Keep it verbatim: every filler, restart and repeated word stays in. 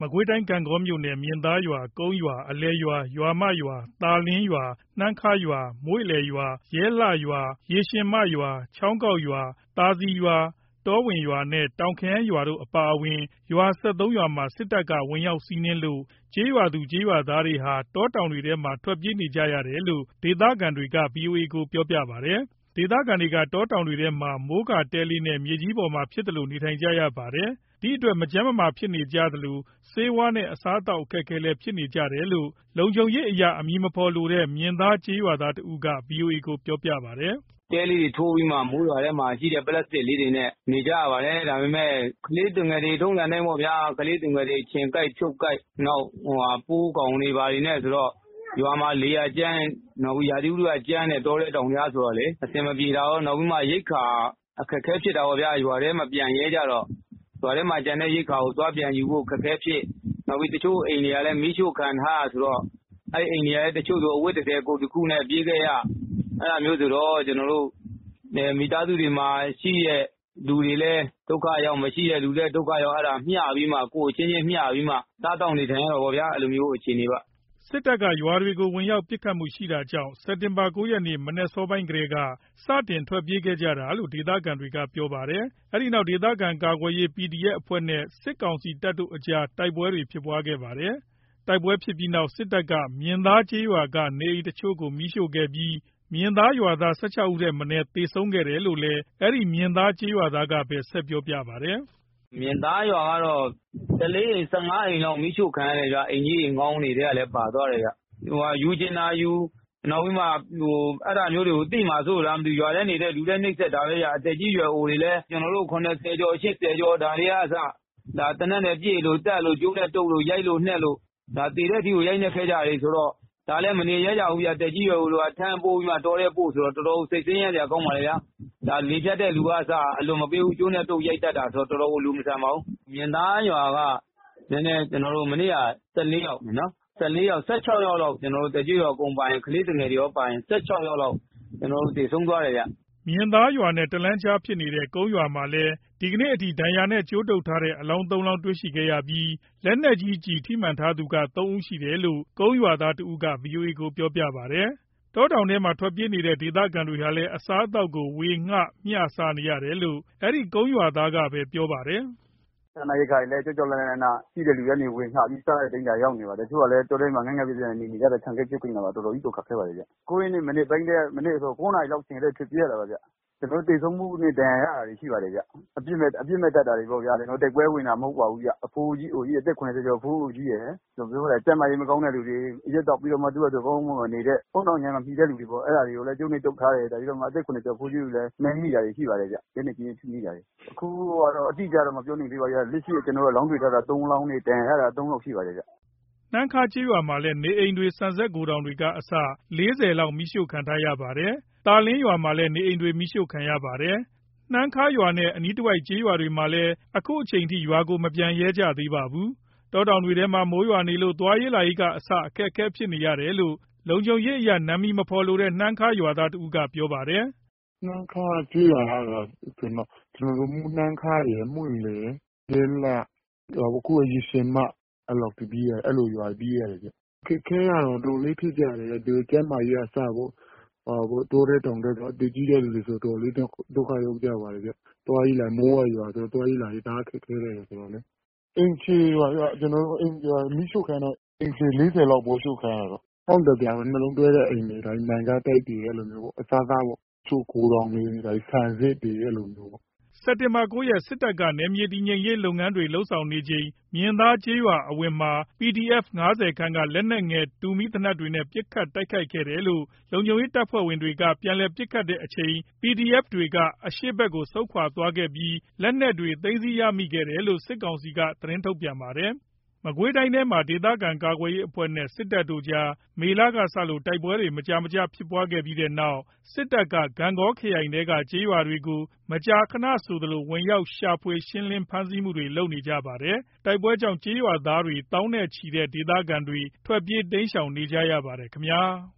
မကွေးတိုင်းကံကောမြို့နယ်မြင်းသားရွာကုန်းရွာအလဲရွာရွာမရွာသာလင်းရွာနှမ်းခါရွာမွေ့လယ်ရွာရဲလှရွာရေရှင်မရွာချောင်းကောက်ရွာသာစီရွာတောဝင်ရွာနဲ့တောင်ခမ်းရွာတို့အပါအဝင်ရွာ၁၃ရွာမှာစစ်တပ်ကဝင်ရောက်စီးနင်းလို့ကျေးရွာသူကျေးရွာသားတွေဟာတောတောင်တွေထဲမှာထွက်ပြေးနေကြရတယ်လို့ဒေသခံတွေက ဗွီအိုအေကိုပြောပြပါတယ်။ဒေသခံတွေကတောတောင်တွေထဲမှာမိုးကာတဲလေးနဲ့မြေကြီးပေါ်မှာဖြစ်သလိုနေထိုင်ကြရပါတယ်။ဒီအတွက်မကျန်းမမာဖြစ်နေကြသလိုဆေးဝါးနဲ့အစားအသောက်အခက်အခဲလည်းဖြစ်နေကြတယ်လို့လုံခြုံရေးအရာအမည်မဖော်လိုတဲ့မြင်းသားကျေးရွာသားတဦးက ဗွီအိုအေကိုပြောပြပါတယ်။ "တဲလေးတွေထိုးပြီးမှမိုးရွာထဲမှာရှိတဲ့ပလတ်စတစ်လေးတွေနဲ့နေကြရပါတယ်။ဒါပေမဲ့ကလေးသူငယ်တွေထုံးစံအတိုင်းပေါ့ဗျာ။ကလေးသူငယ်တွေခြင်ကိုက်ဖြုတ်ကိုက်နောက်ပိုးကောင်တွေဘာတွေနဲ့ဆိုတော့ရွာမှာလေယာကြမ်းနောက်ရာသီဥတုကကြမ်းတဲ့တောထဲတောင်ကြားဆိုတော့လေအဆင်မပြေတာရောနောက်ပြီးမှရိက္ခာအခက်အခဲဖြစ်တာပေါ့ဗျာ။ရွာထဲမပြန်ရဲကြတော့ရွာထဲမှာကျန်တဲ့ရိက္ခာကိုသွားပြန်ယူဖို့အခက်အခဲဖြစ်နောက်ပြီးတချို့အိမ်တွေကလည်းမီးရှို့ခံထားရဆိုတော့အဲ့အိမ်တွေကလည်းတချို့ဆိုအဝတ်တစ်ထည်ကိုယ်တစ်ခုနဲ့ပြေးခဲ့ရအဲ့ဒါမျိုးဆိုတော့ကျွန်တော်တို့မိသားစုတွေမှာရှိတဲ့လူတွေလည်းဒုက္ခရောက်မရှိတဲ့လူလည်းဒုက္ခရောက်အဲ့ဒါမျှပြီးမှကိုယ်ချင်းချင်းမျှပြီးမှစားတောင်းနေထိုင်ရတော့ဗောဗျာအဲ့လိုမျိုးအခြေအနေပါစစ်တပ်ကရွာတွေကိုဝင်ရောက်ပစ်ခတ်မှုရှိတာကြောင့်စက်တင်ဘာ၉ရက်နေ့မနက်စောပိုင်းကတည်းကစတင်ထွက်ပြေးခဲ့ကြတာလို့ဒေသခံတွေကပြောပါတယ်။အဲဒီနောက်ဒေသခံကာကွယ်ရေး ပီဒီအက်ဖ် အဖွဲ့နဲ့စစ်ကောင်စီတပ်တို့အကြားတိုက်ပွဲတွေဖြစ်ပွားခဲ့ပါတယ်။တိုက်ပွဲဖြစ်ပြီးနောက်စစ်တပ်ကမြင်းသားကျေးရွာကနေအိမ်တချို့ကိုမီးရှို့ခဲ့ပြီးမြင်းသားရွာသား၁၆ဦးထက်မနည်းသေဆုံးခဲ့တယ်လို့လည်းအဲဒီမြင်းသားကျေးရွာသားကပဲဆက်ပြောပြပါတယ်။မြင်းသားရွာကတော့၁၄အိမ်၁၅အိမ်လောက်မီးရှို့ခံရတယ်ဗျအိမ်ကြီးငေါင်းနေတဲ့ကလည်းပါသွားတယ်ဗျဟိုဟာယူကျင်တာယူနောက်ပြီးမှဟိုအဲ့ဒါမျိုးတွေကိုသိမှဆိုလားမသိရွာထဲနေတဲ့လူတွေနှိမ့်ဆက်တာပဲဗျအသက်ကြီးရွယ်အိုတွေလည်းကျွန်တော်တို့ခုနှစ်ဆယ်ကျော်၈၀ကျော်ဒါတွေကအစဒါတနက်နဲ့ပြည့်လို့တက်လို့ကျိုးနဲ့တုပ်လို့ရိုက်လို့နှက်လို့ဒါတည်တဲ့အထိကိုရိုက်နှက်ခဲ့ကြတယ်ဆိုတော့ဒါလည်းမနေရကြဘူးဗျတက်ကြီးရွယ်အိုတွေကထမ်းပိုးပြီးမှတော်တဲ့ပို့ဆိုတော့တော်တော်စိတ်ဆင်းရဲကြကောင်းပါလေဗျာဒါလေဖြတ်တဲ့လူကအစအလွန်မပေးဘူးကျိုးနဲ့တုပ်ရိုက်တတ်တာဆိုတော့တော်တော်ကိုလူမဆန်ပါဘူးမြင်သားရွာကနည်းနည်းကျွန်တော်တို့မနေ့က၁၄ယောက်နော်၁၄ယောက်၁၆ယောက်လောက်ကျွန်တော်တို့တကြီးရွာကုန်ပိုင်ကလေးတငယ်တွေရောပိုင်၁၆ယောက်လောက်ကျွန်တော်တို့တည်ဆုံးသွားတယ်ဗျမြင်းသားရွာနဲ့တလန်းချားဖြစ်နေတဲ့ကုန်းရွာမှာလည်းဒီကနေ့အထိဒဏ်ရာနဲ့ကြိုးတုပ်ထားတဲ့အလောင်း၃လောင်းတွေ့ရှိခဲ့ရပြီးလက်နက်ကြီးကျည်ထိမှန်ထားသူက၃ဦးရှိတယ်လို့ကုန်းရွာသားတဦးက ဗွီအိုအေကိုပြောပြပါတယ်။တောတောင်ထဲမှာထွက်ပြေးနေတဲ့ဒေသခံတွေဟာလည်းအစားအသောက်ကိုဝေငှမျှစားနေရတယ်လို့အဲဒီကုန်းရွာသားကပဲပြောပါတယ်။စားနပ်ရိက္ခာတွေလည်းကြောက်ကြောက်လန့်လန့်နဲ့ရှိတဲ့လူတွေကနေဝင်ခပြီးစားတဲ့တိမ်တာရောက်နေပါတယ်။တချို့ကလည်းတော်တော်မှငန်းငန်းပြပြနေနေကြတဲ့ခြံခဲ့ပြုတ်နေတာပါတော်တော်ကြီးတော့ခက်ခဲပါတယ်ဗျ။ကိုရင်းနေမိနစ်ပိုင်းတဲ့မိနစ်ဆို9နာရီလောက်ချိန်တဲ့ဖြစ်ပြရတာပါဗျ။ကျွန်တော်တည်ဆုံးမှုနဲ့တန်ရတာရှိပါတယ်ဗျ။အပြစ်မဲ့အပြစ်မဲ့တတ်တာတွေပေါ့ဗျာ။ကျွန်တော်တိုက်ပွဲဝင်တာမဟုတ်ပါဘူးဗျ။အဖိုးကြီးအိုကြီးအသက်၉၀ကျော်ဖိုးကြီးရယ်ကျွန်တော်ပြောတယ်စက်မကြီးမကောင်းတဲ့လူတွေရက်တော့ပြီးတော့မှသူ့အတွက်ကောင်းမှုနေတဲ့ပုံတော်ညံမပြီးတဲ့လူတွေပေါ့အဲ့ဒါတွေကိုလည်းကျုံနေတုတ်ထားတယ်ဒါပြီးတော့မှအသက်၉၀ကျော်ဖိုးကြီးတွေလည်းနှမ်းမိတာတွေရှိပါတယ်ဗျ။ဒီနေ့ကြီးထိမိတာတွေအခုကတော့အတိအကျတော့မပြောနိုင်သေးပါဘူး။လက်ရှိကျွန်တော်တို့လောင်းတွေထားတာ၃လောင်းနဲ့တန်ရတာ၃လောက်ရှိပါတယ်ဗျ။နှမ်းခါကျေးရွာမှာလည်းနေအိမ်တွေဆန်ဆက်ကိုတောင်တွေကအစ၄၀လောက်မီးရှို့ခံထားရပါတယ်။တာလင်းရွာမှာလည်းနေအိမ်တွေမီးရှို့ခံရပါတယ်။နှမ်းခါရွာနဲ့အနီးတစ်ဝိုက်ကျေးရွာတွေမှာလည်းအခုအချိန်ထိရွာကိုမပြန်ရဲကြသေးပါဘူး။တောတောင်တွေထဲမှာမိုးရွာနေလို့သွားရေးလာရေးကအစအခက်အခဲဖြစ်နေရတယ်လို့လုံခြုံရေးအရနာမည်မဖော်လိုတဲ့နှမ်းခါရွာသားတဦးကပြောပါတယ်။နှမ်းခါကျေးရွာကတော့ကျွန်တော်ကျွန်တော်တို့နှမ်းခါရယ်မှုလေရဲလာအခုရေရှင်မအဲ့လိုပြီးရအဲ့လိုရွာပြီးရတယ်ကြခက်ခဲရတော့တော်လေးဖြစ်ကြတယ်ဒီကျမ်းမာရေးအစဖို့ဟိုတိုးတဲ့တောင်တဲ့တော့တကြီးတဲ့လူတွေဆိုတော်လေးဒုက္ခရောက်ကြပါလေကြတွားကြီးလာမိုးရွာဆိုတွားကြီးလာရေးဒါခက်ခဲတယ်ဆိုတော့လေအင်ချီရွာကျွန်တော်အင်ချီမိရှုခံတော့အင်ချီ၄၀လောက်ပို့ရှုခံရတော့ဟုတ်တယ်ဗျာနှလုံးတွဲတဲ့အိမ်တွေတိုင်းနိုင်ငံတိုက်တည်ရဲ့လိုမျိုးပေါ့အစားသားပေါ့ချို့ကိုတော်နေတိုင်းဆန်စစ်တည်ရဲ့လိုမျိုးပေါ့စက်တင်ဘာ၉ရက်စစ်တပ်ကနယ်မြေတည်ငြိမ်ရေးလုပ်ငန်းတွေလှုပ်ဆောင်နေချိန်မြင်းသားကျေးရွာအဝင်မှာ ပီဒီအက်ဖ် ၅၀ခန့်ကလက်နက်ငယ်တူမီသေနတ်တွေနဲ့ပစ်ခတ်တိုက်ခိုက်ခဲ့တယ်လို့လုံခြုံရေးတပ်ဖွဲ့ဝင်တွေကပြန်လည်ပစ်ခတ်တဲ့အချိန် ပီဒီအက်ဖ် တွေကအရှေ့ဘက်ကိုဆုတ်ခွာသွားခဲ့ပြီးလက်နက်တွေသိမ်းဆည်းရမိခဲ့တယ်လို့စစ်ကောင်စီကသတင်းထုတ်ပြန်ပါတယ်။မကွေးတိုင်းထဲမှာဒေသခံကာကွယ်ရေးအဖွဲ့နဲ့စစ်တပ်တို့ကြားမေလကစလို့တိုက်ပွဲတွေမကြာမကြာဖြစ်ပွားခဲ့ပြီးတဲ့နောက်စစ်တပ်ကဂန့်ဂေါခရိုင်ထဲကကျေးရွာတွေကိုမကြာခဏဆိုသလိုဝင်ရောက်ရှာဖွေရှင်းလင်းဖမ်းဆီးမှုတွေလုပ်နေကြပါတယ်။တိုက်ပွဲကြောင့်ကျေးရွာသားတွေတောင်းနဲ့ချီတဲ့ဒေသခံတွေထွက်ပြေးတိမ်းရှောင်နေကြရပါတယ်ခင်ဗျာ။